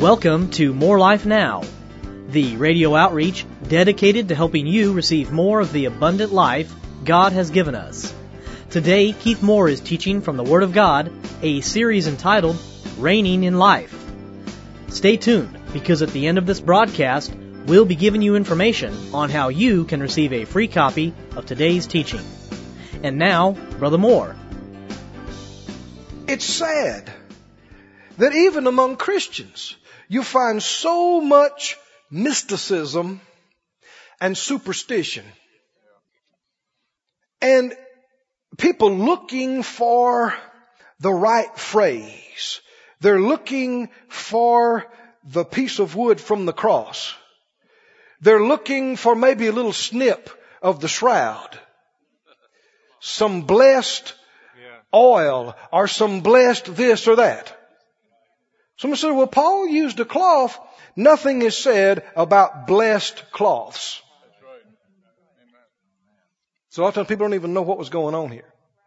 Welcome to More Life Now, the radio outreach dedicated to helping you receive more of the abundant life God has given us. Today, Keith Moore is teaching from the Word of God, a series entitled Reigning in Life. Stay tuned, because at the end of this broadcast, we'll be giving you information on how you can receive a free copy of today's teaching. And now, Brother Moore. It's sad that even among Christians, you find so much mysticism and superstition. And people looking for the right phrase. They're looking for the piece of wood from the cross. They're looking for maybe a little snip of the shroud. Some blessed oil or some blessed this or that. Someone said, well, Paul used a cloth. Nothing is said about blessed cloths. That's right. Amen. So a lot of times people don't even know what was going on here.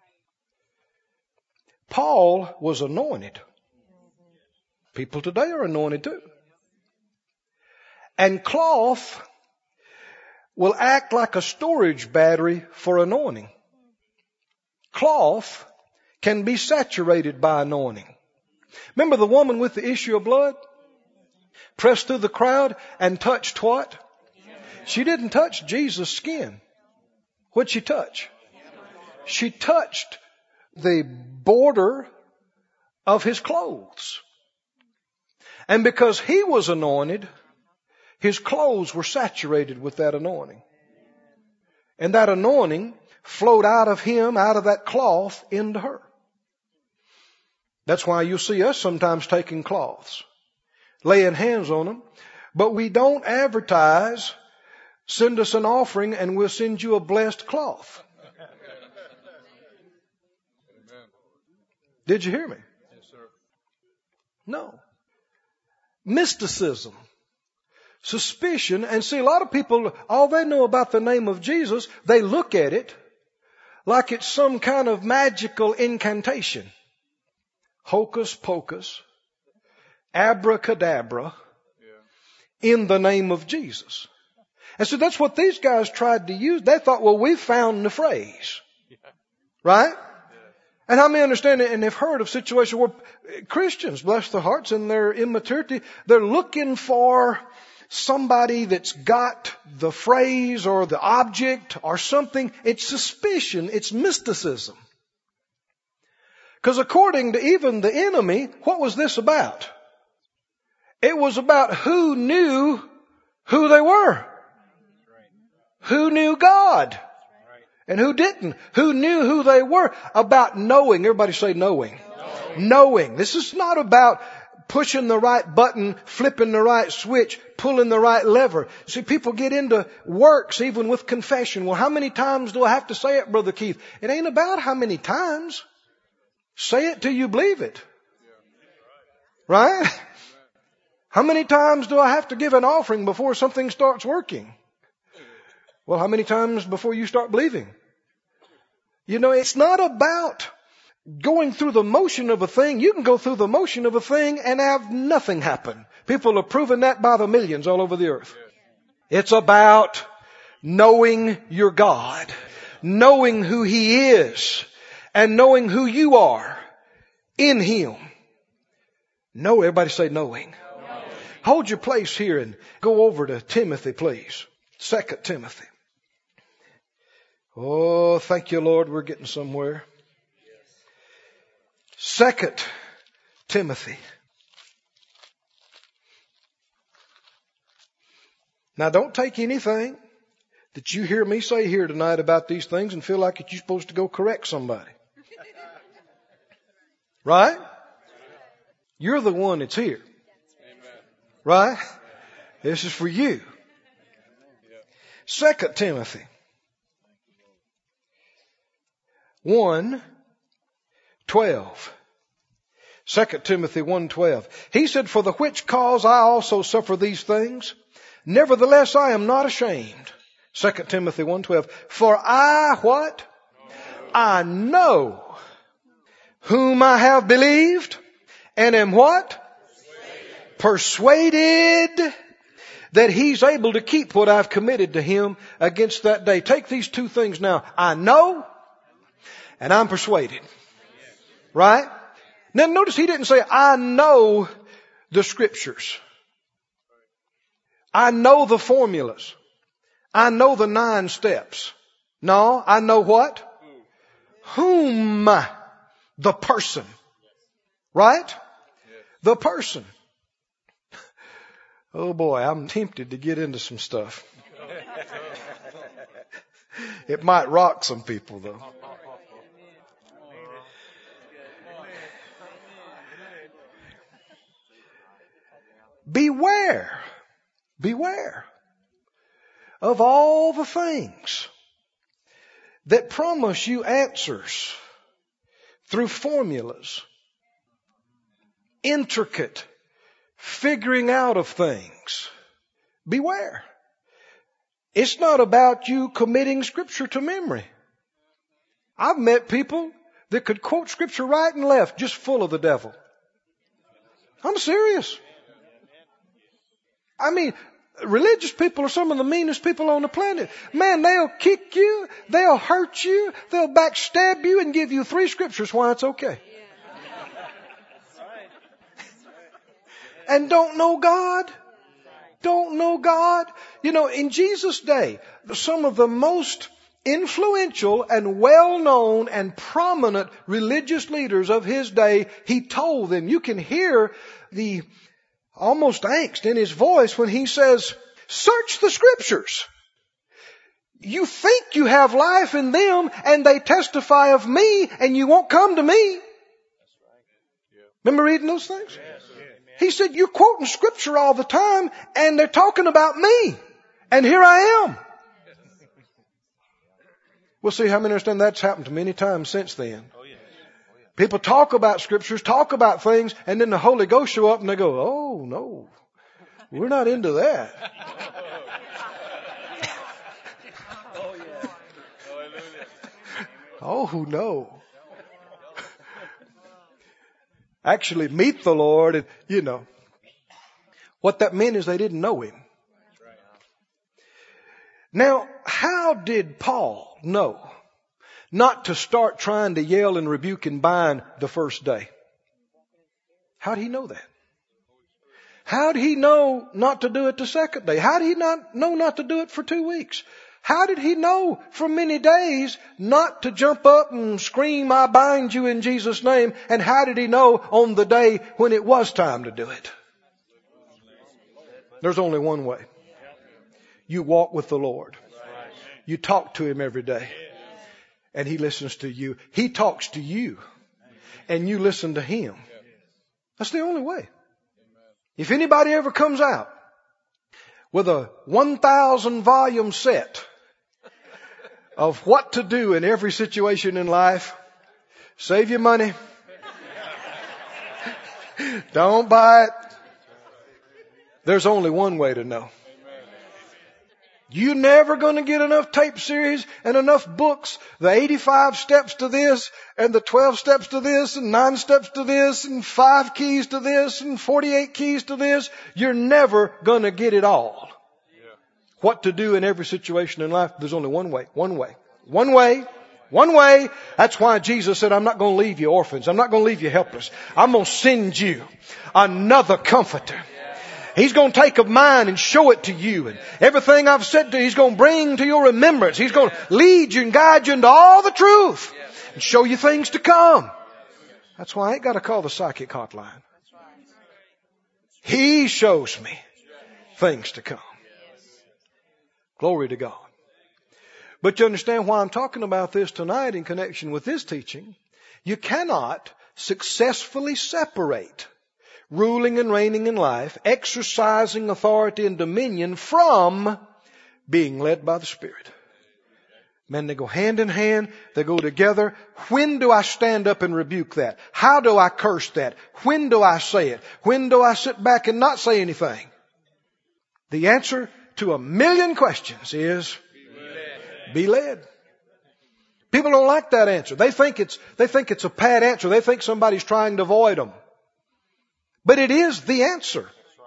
Paul was anointed. People today are anointed too. And cloth will act like a storage battery for anointing. Cloth can be saturated by anointing. Remember the woman with the issue of blood? Pressed through the crowd and touched what? She didn't touch Jesus' skin. What'd she touch? She touched the border of his clothes. And because he was anointed, his clothes were saturated with that anointing. And that anointing flowed out of him, out of that cloth, into her. That's why you'll see us sometimes taking cloths, laying hands on them. But we don't advertise, send us an offering and we'll send you a blessed cloth. Did you hear me? Yes, sir. No. Mysticism, suspicion, and see, a lot of people, all they know about the name of Jesus, they look at it like it's some kind of magical incantation. Hocus pocus, abracadabra, in the name of Jesus. And so that's what these guys tried to use. They thought, well, we found the phrase. Right? And how many understand it and have heard of situations where Christians, bless their hearts, in their immaturity, they're looking for somebody that's got the phrase or the object or something. It's suspicion. It's mysticism. Because according to even the enemy, what was this about? It was about who knew who they were. Who knew God? And who didn't? Who knew who they were? About knowing. Everybody say knowing. Knowing. This is not about pushing the right button, flipping the right switch, pulling the right lever. See, people get into works even with confession. Well, how many times do I have to say it, Brother Keith? It ain't about how many times. Say it till you believe it. Right? How many times do I have to give an offering before something starts working? Well, how many times before you start believing? You know, it's not about going through the motion of a thing. You can go through the motion of a thing and have nothing happen. People are proving that by the millions all over the earth. It's about knowing your God, knowing who He is, and knowing who you are in Him. Know, everybody say knowing. Hold your place here and go over to Timothy, please. 2 Timothy. Oh, thank you, Lord. We're getting somewhere. 2 Timothy. Now, don't take anything that you hear me say here tonight about these things and feel like you're supposed to go correct somebody. Right? You're the one that's here. Right? This is for you. 2 Timothy 1:12. 2 Timothy 1:12. He said, for the which cause I also suffer these things. Nevertheless, I am not ashamed. 2 Timothy 1:12. For I what? I know whom I have believed and am what? persuaded that he's able to keep what I've committed to him against that day. Take these two things now. I know and I'm persuaded. Right? Now notice he didn't say, I know the scriptures. I know the formulas. I know the 9 steps. No, I know what? Whom? The person. Right? The person. Oh boy, I'm tempted to get into some stuff. It might rock some people though. Beware of all the things that promise you answers through formulas, intricate figuring out of things. Beware. It's not about you committing Scripture to memory. I've met people that could quote Scripture right and left, just full of the devil. I'm serious. I mean, religious people are some of the meanest people on the planet. Man, they'll kick you, they'll hurt you, they'll backstab you and give you 3 scriptures why it's okay. And don't know God. Don't know God. You know, in Jesus' day, some of the most influential and well-known and prominent religious leaders of his day, he told them, you can hear the almost angst in his voice when he says, search the scriptures. You think you have life in them and they testify of me and you won't come to me. Remember reading those things? He said, you're quoting scripture all the time and they're talking about me. And here I am. We'll see how many understand that's happened to many times since then. People talk about scriptures, talk about things, and then the Holy Ghost show up and they go, oh no, we're not into that. Oh no. Actually meet the Lord and, you know. What that meant is they didn't know Him. Now, how did Paul know not to start trying to yell and rebuke and bind the first day? How did he know that? How did he know not to do it the second day? How did he not know not to do it for 2 weeks? How did he know for many days not to jump up and scream, I bind you in Jesus' name? And how did he know on the day when it was time to do it? There's only one way. You walk with the Lord. You talk to Him every day. And He listens to you. He talks to you. And you listen to Him. That's the only way. If anybody ever comes out with a 1,000 volume set of what to do in every situation in life, save your money. Don't buy it. There's only one way to know. You're never going to get enough tape series and enough books, the 85 steps to this and the 12 steps to this and 9 steps to this and 5 keys to this and 48 keys to this. You're never going to get it all. What to do in every situation in life, there's only one way. One way. One way. One way. That's why Jesus said, I'm not going to leave you orphans. I'm not going to leave you helpless. I'm going to send you another comforter. He's going to take of mine and show it to you. And everything I've said to you, He's going to bring to your remembrance. He's going to lead you and guide you into all the truth and show you things to come. That's why I ain't got to call the psychic hotline. He shows me things to come. Glory to God. But you understand why I'm talking about this tonight in connection with this teaching. You cannot successfully separate ruling and reigning in life, exercising authority and dominion from being led by the Spirit. Man, they go hand in hand. They go together. When do I stand up and rebuke that? How do I curse that? When do I say it? When do I sit back and not say anything? The answer to 1,000,000 questions is be led. People don't like that answer. They think it's a pat answer. They think somebody's trying to avoid them. But it is the answer.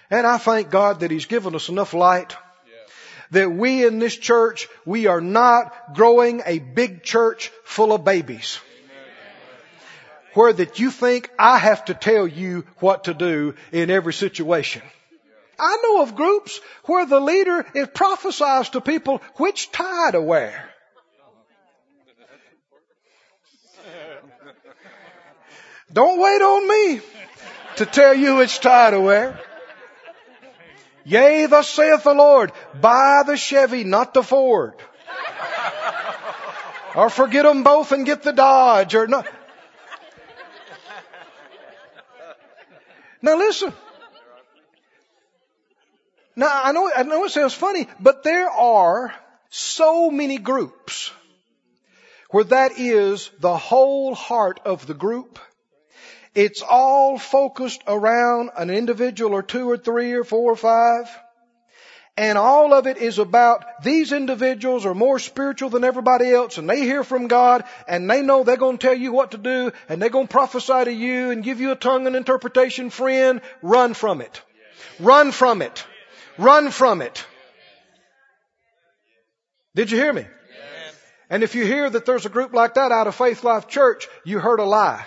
And I thank God that He's given us enough light that we in this church, we are not growing a big church full of babies. Where that you think I have to tell you what to do in every situation. I know of groups where the leader prophesies to people which tie to wear. Don't wait on me to tell you which tie to wear. Yea, thus saith the Lord, buy the Chevy, not the Ford. Or forget them both and get the Dodge. Or not. Now listen. Now I know it sounds funny, but there are so many groups where that is the whole heart of the group. It's all focused around an individual or two or three or four or five. And all of it is about these individuals are more spiritual than everybody else, and they hear from God, and they know they're going to tell you what to do, and they're going to prophesy to you and give you a tongue and interpretation. Friend, run from it. Run from it. Run from it. Did you hear me? Yes. And if you hear that there's a group like that out of Faith Life Church, you heard a lie.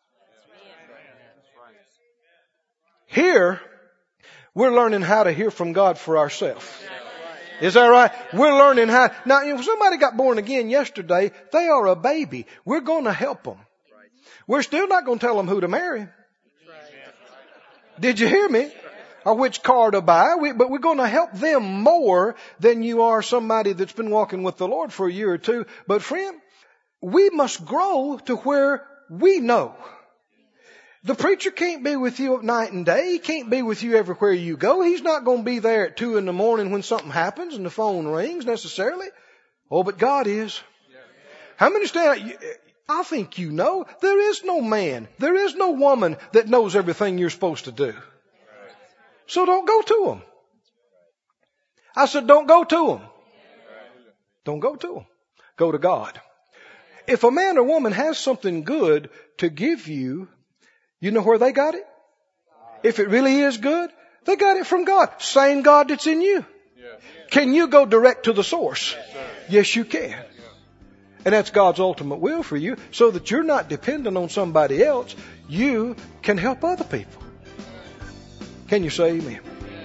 Here, we're learning how to hear from God for ourselves. Is that right? We're learning how. Now, if somebody got born again yesterday, they are a baby. We're going to help them. We're still not going to tell them who to marry. Did you hear me? Or which car to buy. But we're going to help them more than you are somebody that's been walking with the Lord for a year or two. But friend, we must grow to where we know. The preacher can't be with you at night and day. He can't be with you everywhere you go. He's not going to be there at 2 a.m. when something happens and the phone rings necessarily. Oh, but God is. How many understand? I think you know. There is no man. There is no woman that knows everything you're supposed to do. So don't go to them. I said, don't go to them. Don't go to them. Go to God. If a man or woman has something good to give you, you know where they got it? If it really is good, they got it from God. Same God that's in you. Can you go direct to the source? Yes, you can. And that's God's ultimate will for you, so that you're not dependent on somebody else. You can help other people. Can you say amen?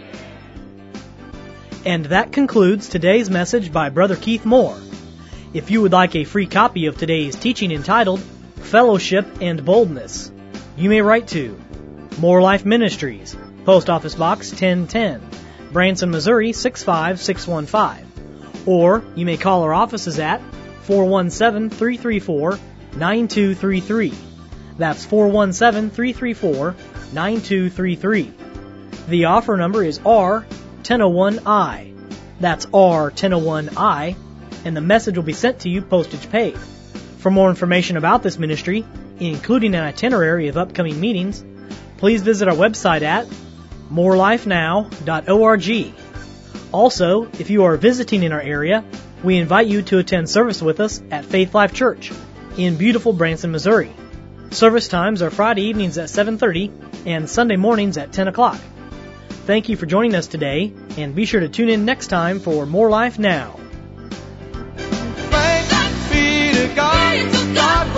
And that concludes today's message by Brother Keith Moore. If you would like a free copy of today's teaching entitled Fellowship and Boldness, you may write to More Life Ministries, Post Office Box 1010, Branson, Missouri 65615. Or you may call our offices at 417-334-9233. That's 417-334-9233. The offer number is R1001I. That's R1001I, and the message will be sent to you postage paid. For more information about this ministry, including an itinerary of upcoming meetings, please visit our website at morelifenow.org. Also, if you are visiting in our area, we invite you to attend service with us at Faith Life Church in beautiful Branson, Missouri. Service times are Friday evenings at 7:30 and Sunday mornings at 10 o'clock. Thank you for joining us today, and be sure to tune in next time for More Life Now. Thanks be to God.